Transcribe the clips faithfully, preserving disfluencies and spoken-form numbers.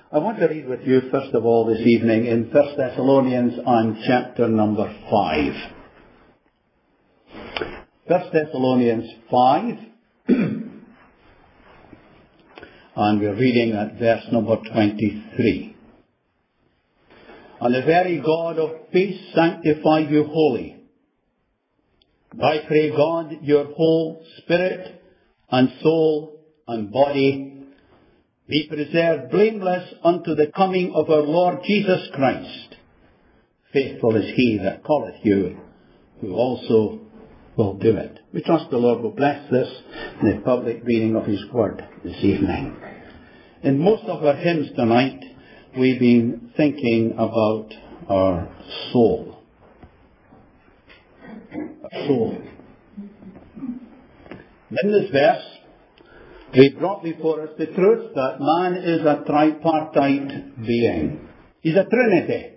I want to read with you, first of all, this evening in First Thessalonians on chapter number five. First Thessalonians five, and we're reading at verse number twenty-three. And the very God of peace sanctify you wholly. I pray God your whole spirit and soul and body be preserved blameless unto the coming of our Lord Jesus Christ. Faithful is he that calleth you, who also will do it. We trust the Lord will bless this in the public reading of his word this evening. In most of our hymns tonight, we've been thinking about our soul. Our soul. In this verse, we brought before us the truth that man is a tripartite being. He's a trinity.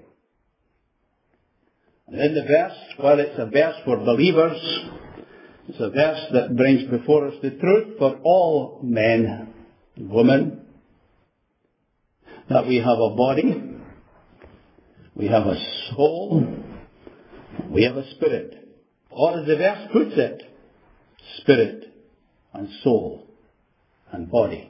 And in the verse, well, it's a verse for believers. It's a verse that brings before us the truth for all men and women. That we have a body, we have a soul, we have a spirit. Or as the verse puts it, spirit and soul and body.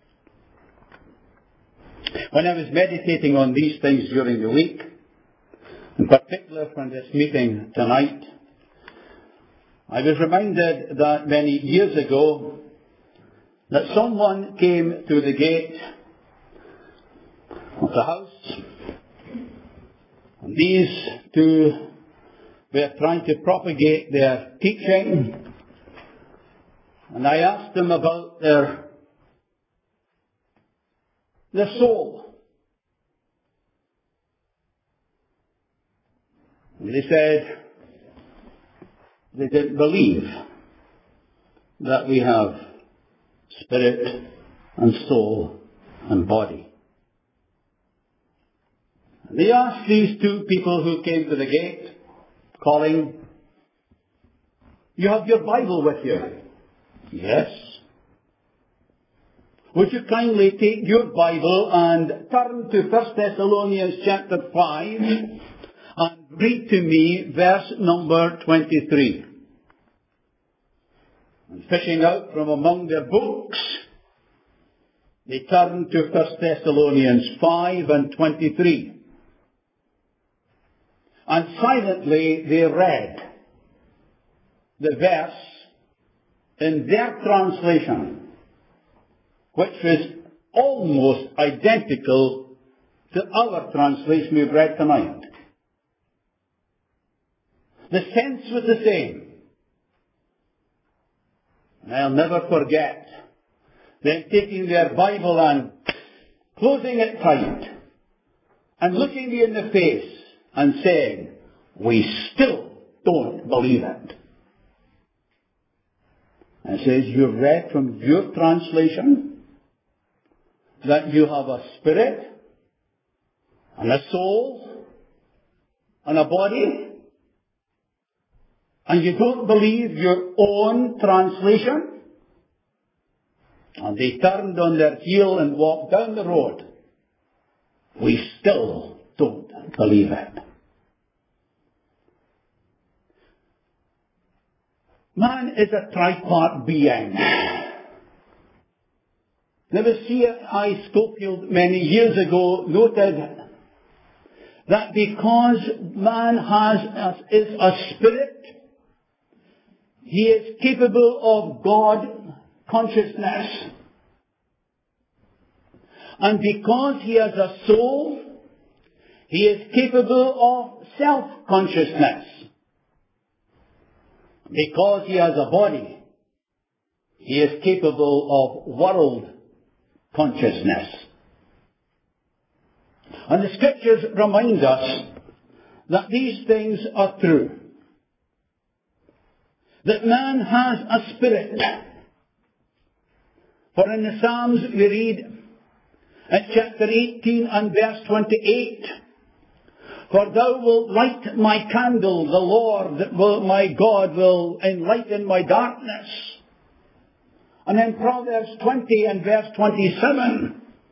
When I was meditating on these things during the week, in particular from this meeting tonight, I was reminded that many years ago that someone came to the gate of the house, and these two were trying to propagate their teaching, and I asked them about their their soul. And they said they didn't believe that we have spirit and soul and body. And they asked these two people who came to the gate, calling, "You have your Bible with you?" "Yes." "Would you kindly take your Bible and turn to First Thessalonians chapter five and read to me verse number twenty-three. And fishing out from among their books, they turned to First Thessalonians five and twenty-three. And silently they read the verse in their translation, which was almost identical to our translation we've read tonight. The sense was the same. And I'll never forget them taking their Bible and closing it tight and looking me in the face and saying, "We still don't believe it." And it says, "You read from your translation that you have a spirit and a soul and a body, and you don't believe your own translation?" And they turned on their heel and walked down the road. "We still don't believe it." Man is a tripart being. Now, C I Scofield many years ago noted that because man has a, is a spirit, he is capable of God consciousness. And because he has a soul, he is capable of self-consciousness. Because he has a body, he is capable of world consciousness. And the scriptures remind us that these things are true. That man has a spirit. For in the Psalms we read in chapter eighteen and verse twenty-eight, "For thou wilt light my candle, the Lord will, my God will enlighten my darkness." And in Proverbs twenty and verse twenty-seven,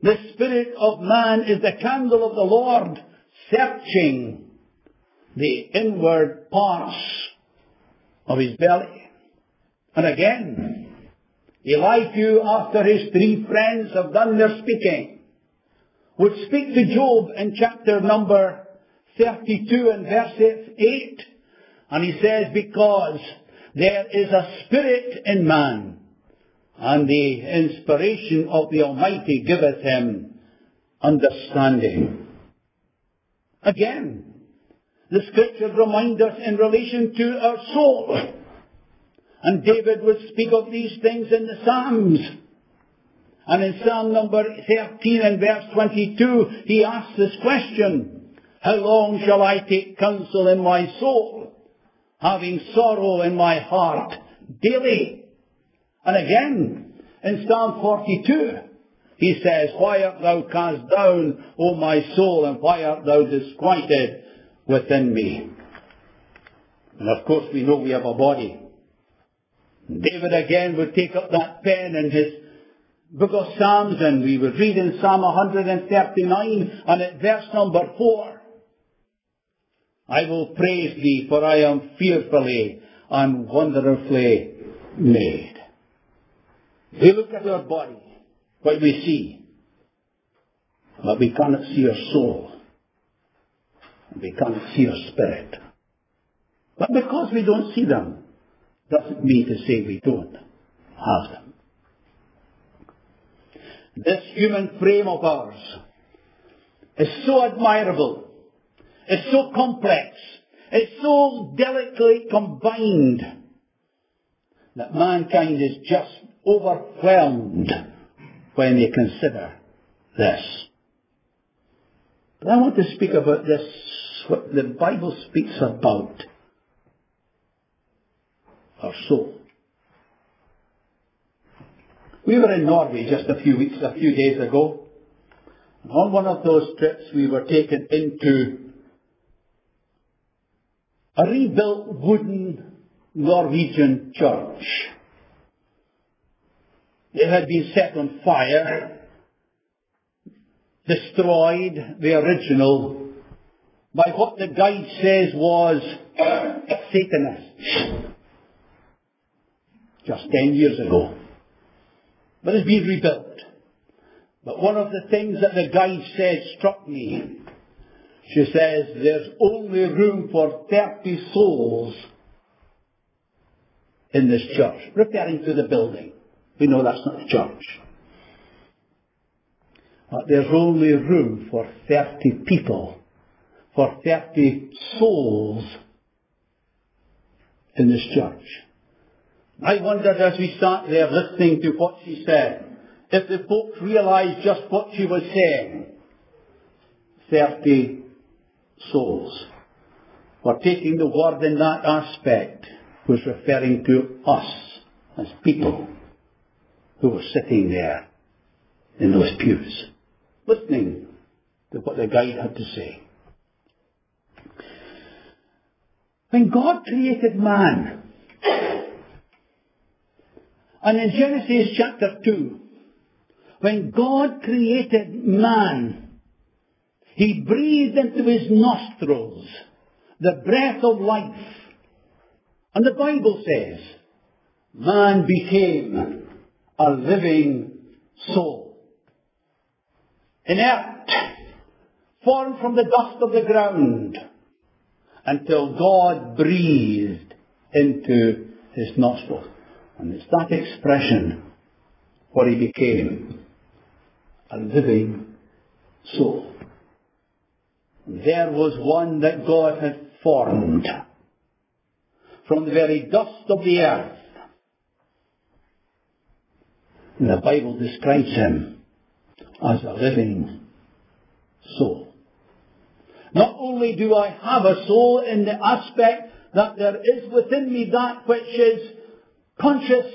The spirit of man is the candle of the Lord, searching the inward parts of his belly. And again, Elihu, after his three friends have done their speaking, would speak to Job in chapter number thirty-two and verse eight. And he says, because there is a spirit in man, and the inspiration of the Almighty giveth him understanding. Again, the scriptures remind us in relation to our soul. And David would speak of these things in the Psalms. And in Psalm number thirteen and verse twenty-two, he asks this question, how long shall I take counsel in my soul, having sorrow in my heart daily? And again, in Psalm forty-two, he says, why art thou cast down, O my soul, and why art thou disquieted within me? And of course we know we have a body. David again would take up that pen in his book of Psalms, and we would read in Psalm one thirty-nine, and at verse number four, I will praise thee, for I am fearfully and wonderfully made. We look at our body, what we see, but we cannot see our soul. We cannot see our spirit. But because we don't see them, doesn't mean to say we don't have them. This human frame of ours is so admirable, it's so complex, it's so delicately combined, that mankind is just overwhelmed when they consider this. But I want to speak about this, what the Bible speaks about our soul. We were in Norway just a few weeks, a few days ago. And on one of those trips we were taken into a rebuilt wooden Norwegian church. It had been set on fire, destroyed, the original, by what the guide says was Satanists, just ten years ago. But it's been rebuilt. But one of the things that the guide said struck me. She says, there's only room for thirty souls in this church, referring to the building. We know that's not the church. But there's only room for thirty people, for thirty souls in this church. I wondered as we sat there listening to what she said, if the folks realised just what she was saying. Thirty souls. For taking the word in that aspect was referring to us as people who were sitting there in those pews, listening to what the guide had to say. When God created man, and in Genesis chapter two, when God created man, He breathed into his nostrils the breath of life. And the Bible says, man became a living soul. Inert, formed from the dust of the ground, until God breathed into his nostrils. And it's that expression what he became, a living soul. There was one that God had formed from the very dust of the earth. And the Bible describes him as a living soul. Not only do I have a soul in the aspect that there is within me that which is conscious,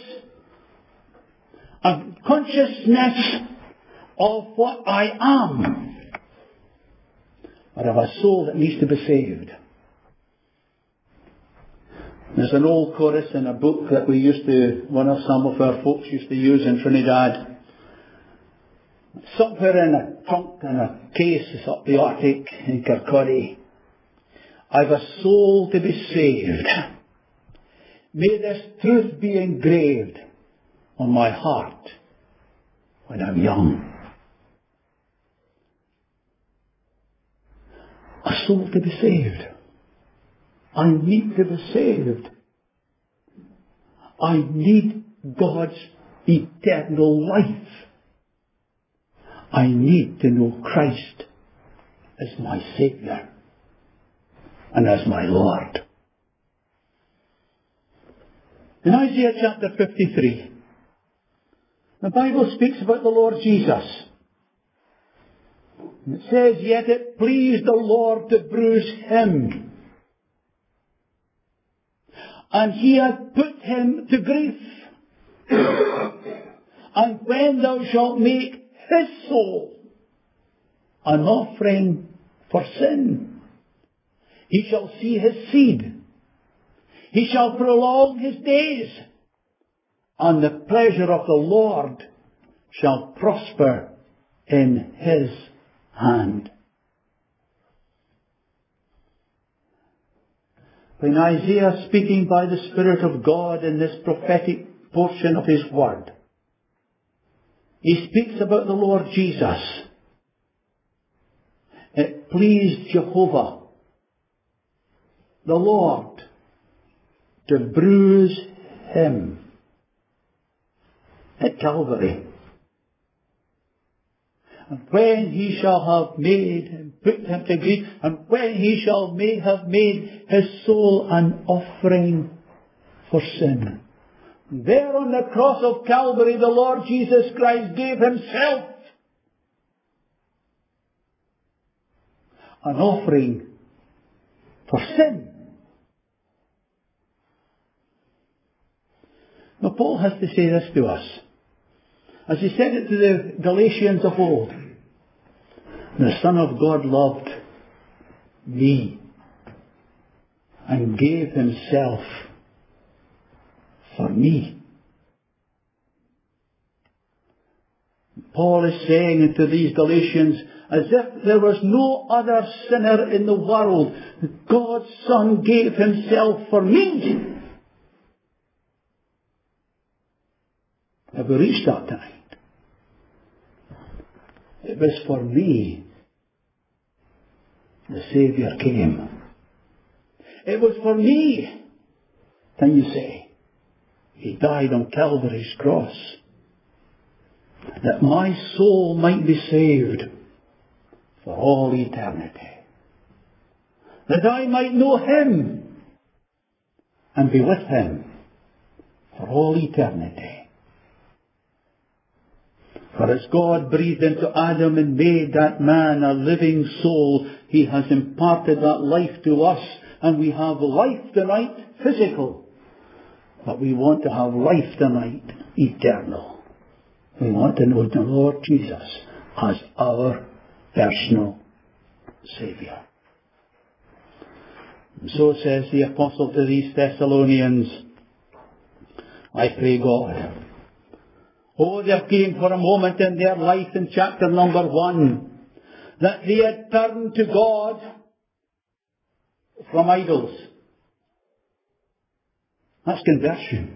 a consciousness of what I am, but I have a soul that needs to be saved. There's an old chorus in a book that we used to, one of some of our folks used to use in Trinidad. Somewhere in a trunk in a case up the Arctic in Kirkcaldy, I've a soul to be saved. May this truth be engraved on my heart when I'm young. A soul to be saved. I need to be saved. I need God's eternal life. I need to know Christ as my Saviour and as my Lord. In Isaiah chapter fifty-three, the Bible speaks about the Lord Jesus. And it says, yet it pleased the Lord to bruise him, and he hath put him to grief. And when thou shalt make his soul an offering for sin, he shall see his seed. He shall prolong his days, and the pleasure of the Lord shall prosper in his hand. When Isaiah, speaking by the Spirit of God in this prophetic portion of his word, he speaks about the Lord Jesus. It pleased Jehovah, the Lord, to bruise him at Calvary. And when he shall have made and put him to grief, and when he shall make, have made his soul an offering for sin. There on the cross of Calvary, the Lord Jesus Christ gave himself an offering for sin. Now Paul has to say this to us, as he said it to the Galatians of old. The Son of God loved me and gave himself for me. Paul is saying to these Galatians, as if there was no other sinner in the world, God's Son gave himself for me. Have we reached that tonight? It was for me the Saviour came. It was for me, can you say? He died on Calvary's cross, that my soul might be saved for all eternity. That I might know him and be with him for all eternity. For as God breathed into Adam and made that man a living soul, he has imparted that life to us, and we have life tonight, physical. But we want to have life tonight, eternal. We want to know the Lord Jesus as our personal Saviour. And so says the Apostle to these Thessalonians, I pray God. Oh, there came for a moment in their life in chapter number one that they had turned to God from idols. That's conversion.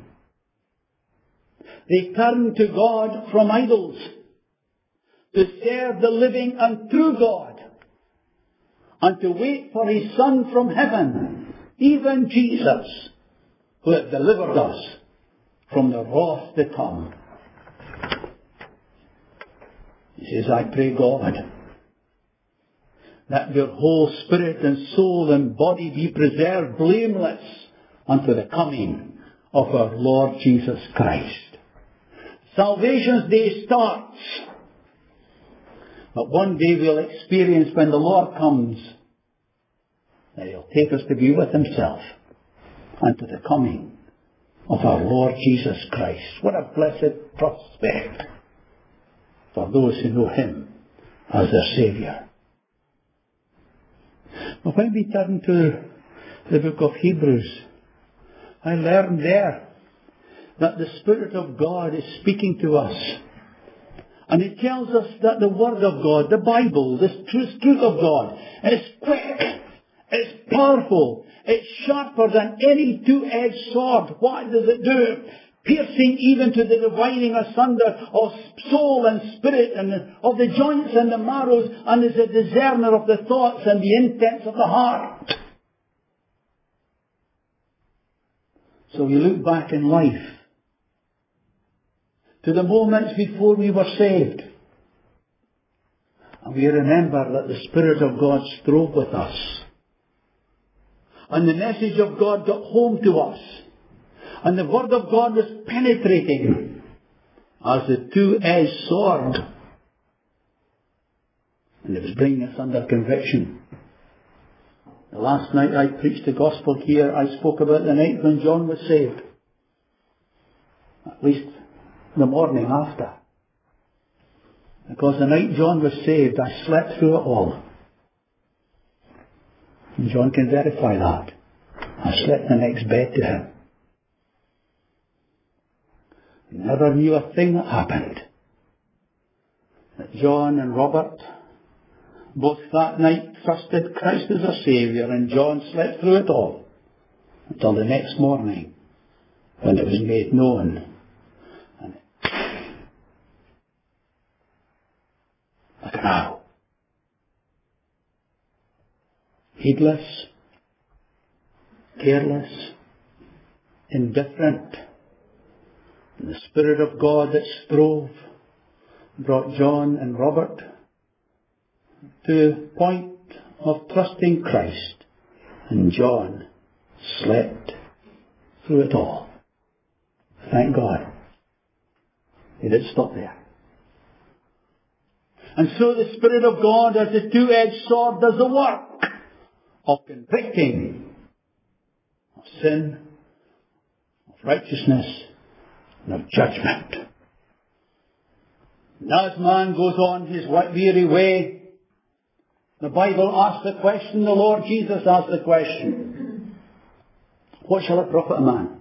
They turned to God from idols to serve the living and true God and to wait for his Son from heaven, even Jesus, who had delivered us from the wrath to come. He says, I pray God that your whole spirit and soul and body be preserved blameless unto the coming of our Lord Jesus Christ. Salvation's day starts, but one day we'll experience when the Lord comes that he'll take us to be with himself unto the coming of our Lord Jesus Christ. What a blessed prospect for those who know him as their Saviour. But when we turn to the book of Hebrews, I learned there that the Spirit of God is speaking to us And it tells us that the Word of God, the Bible, this truth, truth of God, is quick, it's powerful, it's sharper than any two-edged sword. What does it do? Piercing even to the dividing asunder of soul and spirit, and of the joints and the marrows, and is a discerner of the thoughts and the intents of the heart. So we look back in life to the moments before we were saved, and we remember that the Spirit of God strove with us, and the message of God got home to us, and the Word of God was penetrating as a two-edged sword, and it was bringing us under conviction. The last night I preached the gospel here, I spoke about the night when John was saved. At least the morning after. Because the night John was saved, I slept through it all. And John can verify that. I slept the next bed to him. He never knew a thing that happened. That John and Robert both that night trusted Christ as a Saviour, and John slept through it all until the next morning when it was made known. And like an arrow. Heedless, careless, indifferent. And the Spirit of God that strove brought John and Robert to a point of trusting Christ, and John slept through it all. Thank God. He didn't stop there. And so the Spirit of God, as a two-edged sword, does the work of convicting of sin, of righteousness, and of judgment. And as man goes on his weary way, the Bible asks the question, the Lord Jesus asked the question, what shall it profit a man?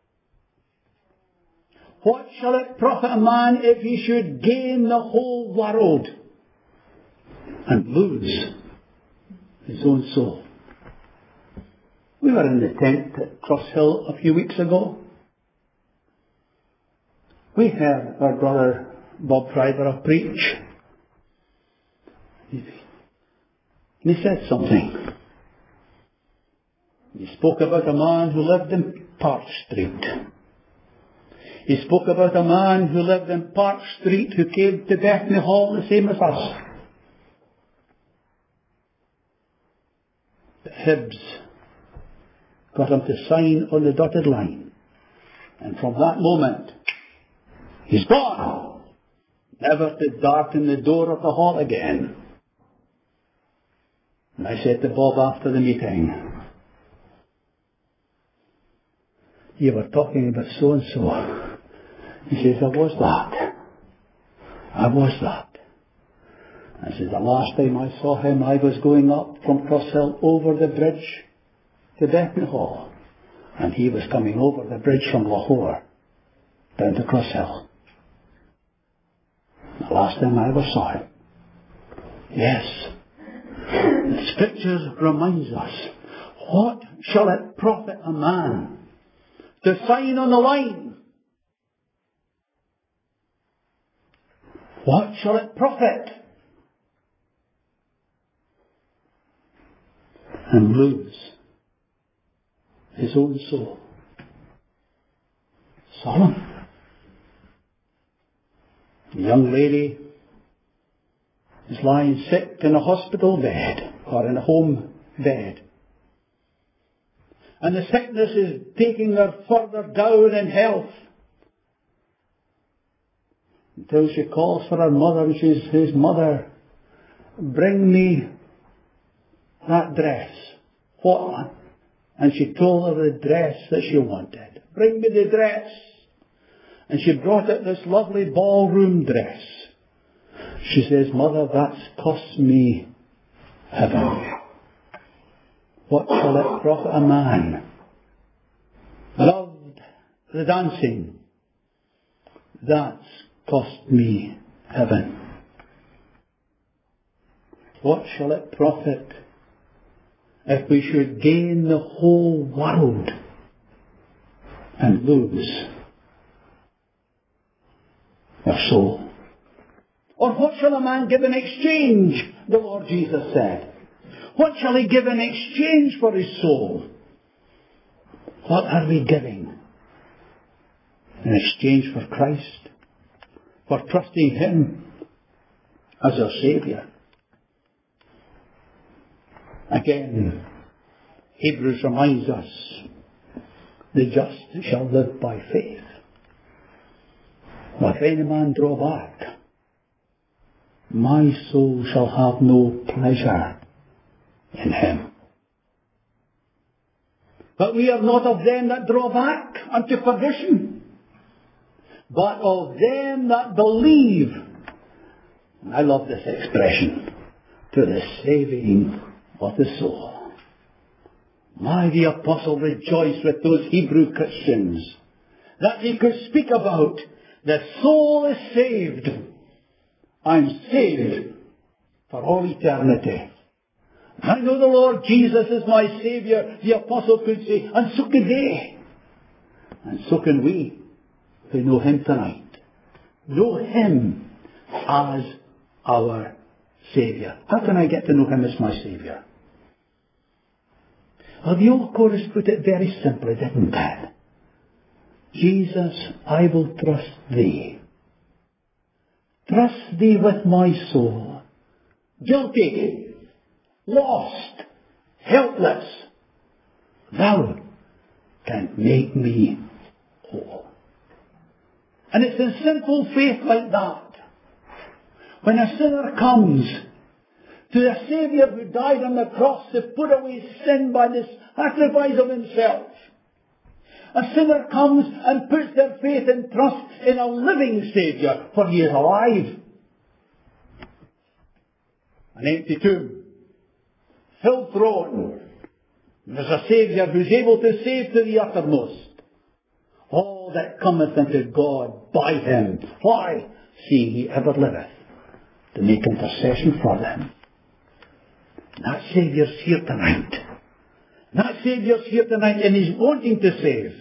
What shall it profit a man if he should gain the whole world and lose his own soul? We were in the tent at Cross Hill a few weeks ago. We heard our brother Bob Driver preach. And he said something. He spoke about a man who lived in Park Street. He spoke about a man who lived in Park Street who came to Bethany Hall the same as us. But Hibbs got him to sign on the dotted line. And from that moment, he's gone, never to darken the door of the hall again. And I said to Bob after the meeting, you were talking about so-and-so. He says, I was that. I was that. I said, the last time I saw him, I was going up from Cross Hill over the bridge to Bethany Hall. And he was coming over the bridge from Lahore down to Cross Hill. The last time I ever saw him. Yes. The Scripture reminds us, what shall it profit a man to sign on the line? What shall it profit? And lose his own soul. Solemn. The young lady is lying sick in a hospital bed or in a home bed. And the sickness is taking her further down in health. Until she calls for her mother and she says, Mother, bring me that dress. What? And she told her the dress that she wanted. Bring me the dress. And she brought out this lovely ballroom dress. She says, Mother, that's cost me heaven. What shall it profit a man? Loved the dancing. That's cost me heaven. What shall it profit if we should gain the whole world and lose our soul? Or what shall a man give in exchange? The Lord Jesus said. What shall he give in exchange for his soul? What are we giving in exchange for Christ? For trusting Him as our Saviour? Again, Hebrews reminds us, the just shall live by faith. But if any man draw back, my soul shall have no pleasure in him. But we are not of them that draw back unto perdition, but of them that believe. I love this expression, to the saving of the soul. My, the apostle rejoiced with those Hebrew Christians that he could speak about the soul is saved. I'm saved for all eternity. I know the Lord Jesus is my Saviour, the apostle could say, and so could they. And so can we who know Him tonight. Know Him as our Saviour. How can I get to know Him as my Saviour? Well, the old chorus put it very simply, didn't it? Jesus, I will trust Thee. Trust Thee with my soul. Guilty, lost, helpless. Thou canst make me whole. And it's in simple faith like that, when a sinner comes to the Saviour who died on the cross to put away sin by the sacrifice of Himself. A sinner comes and puts their faith and trust in a living Saviour, for He is alive. An empty tomb, full throne. There's a Saviour who's able to save to the uttermost all that cometh unto God by Him. Why? Seeing He ever liveth to make intercession for them. That Saviour's here tonight. That Saviour's here tonight, and He's wanting to save.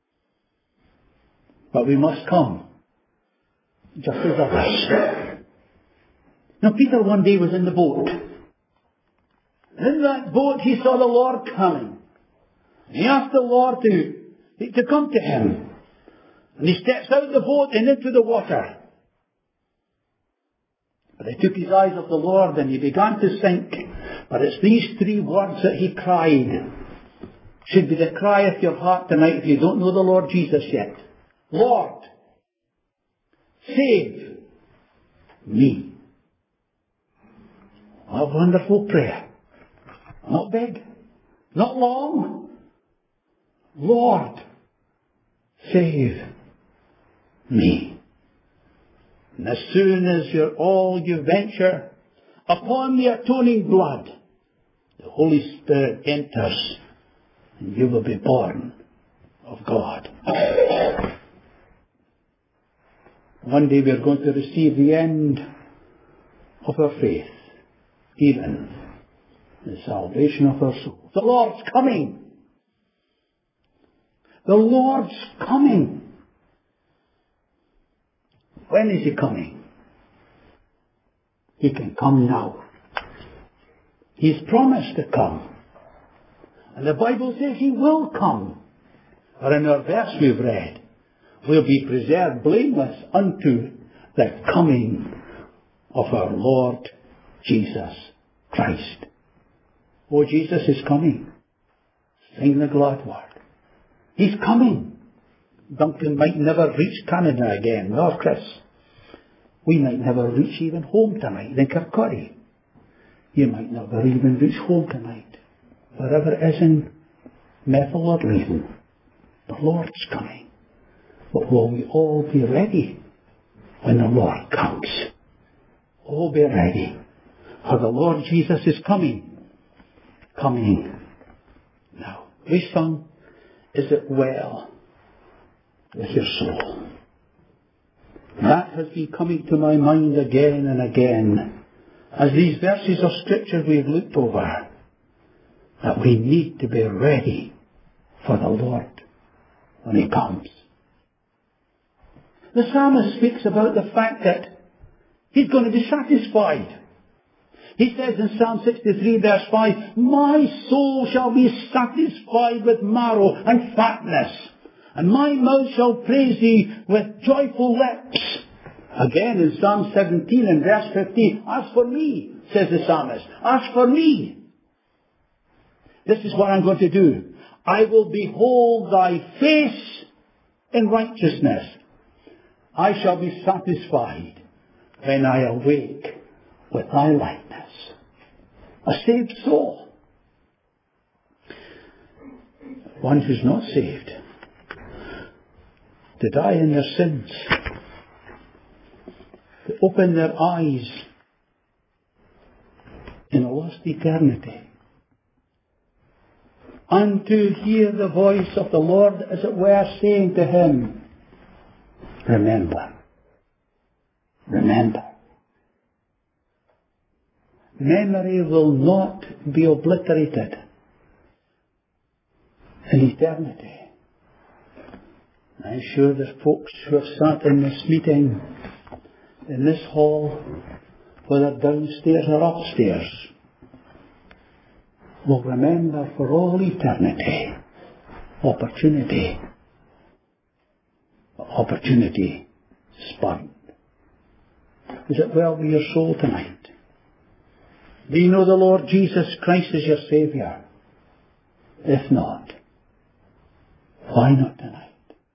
But we must come just as others. Now, Peter one day was in the boat. In that boat he saw the Lord coming. He asked the Lord to, to come to him. And he steps out of the boat and into the water. But he took his eyes off the Lord and he began to sink. But it's these three words that he cried. Should be the cry of your heart tonight if you don't know the Lord Jesus yet. Lord, save me. What a wonderful prayer. Not big, not long. Lord, save me. And as soon as you're all you venture upon the atoning blood, the Holy Spirit enters and you will be born of God. One day we are going to receive the end of our faith, even the salvation of our souls. The Lord's coming. The Lord's coming. When is He coming? He can come now. He's promised to come. And the Bible says He will come. Or in our verse we've read, we'll be preserved blameless unto the coming of our Lord Jesus Christ. Oh, Jesus is coming. Sing the glad word. He's coming. Duncan might never reach Canada again, nor Chris. We might never reach even home tonight in Kirkcaldy. You might never even reach home tonight. Wherever it is in Methil or Leiden, the Lord's coming. But will we all be ready when the Lord comes? All be ready. For the Lord Jesus is coming. Coming now. We sung, Is It Well With Your Soul? That has been coming to my mind again and again as these verses of Scripture we've looked over, that we need to be ready for the Lord when He comes. The psalmist speaks about the fact that he's going to be satisfied. He says in Psalm sixty-three verse five, my soul shall be satisfied with marrow and fatness, and my mouth shall praise thee with joyful lips. Again in Psalm seventeen and verse fifteen, as for me, says the psalmist, as for me, this is what I'm going to do. I will behold thy face in righteousness. I shall be satisfied when I awake with thy likeness. A saved soul. One who's not saved. To die in their sins. To open their eyes in a lost eternity. And to hear the voice of the Lord, as it were, saying to him, remember. Remember. Memory will not be obliterated in eternity. I'm sure there's folks who have sat in this meeting, in this hall, whether downstairs or upstairs, will remember for all eternity opportunity, opportunity spurned. Is it well with your soul tonight? Do you know the Lord Jesus Christ as your Saviour? If not, why not tonight?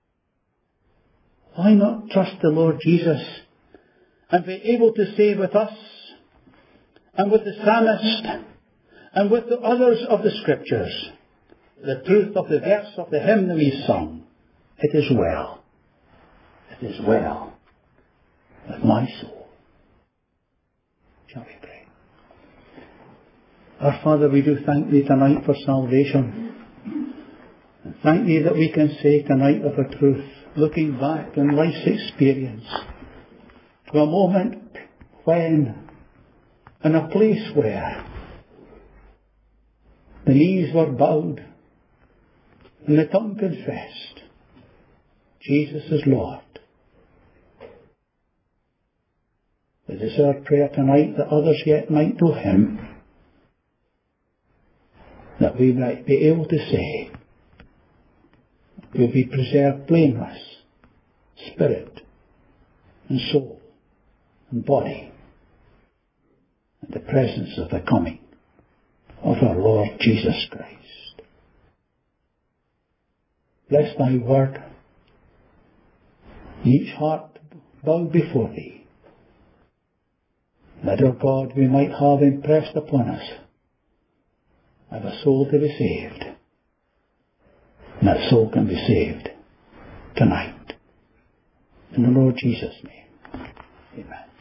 Why not trust the Lord Jesus and be able to say with us and with the psalmist and with the others of the Scriptures the truth of the verse of the hymn that we sung, it is well, it is well with my soul. Shall we pray? Our Father, we do thank Thee tonight for salvation. And thank Thee that we can say tonight of a truth, looking back in life's experience, to a moment when, in a place where the knees were bowed and the tongue confessed, Jesus is Lord. It is our prayer tonight that others yet might know Him, that we might be able to say, we'll be preserved blameless, spirit and soul and body, in the presence of the coming of our Lord Jesus Christ. Bless Thy word, each heart bowed before Thee, that, our God, we might have impressed upon us of a soul to be saved. And that soul can be saved tonight. In the Lord Jesus' name. Amen.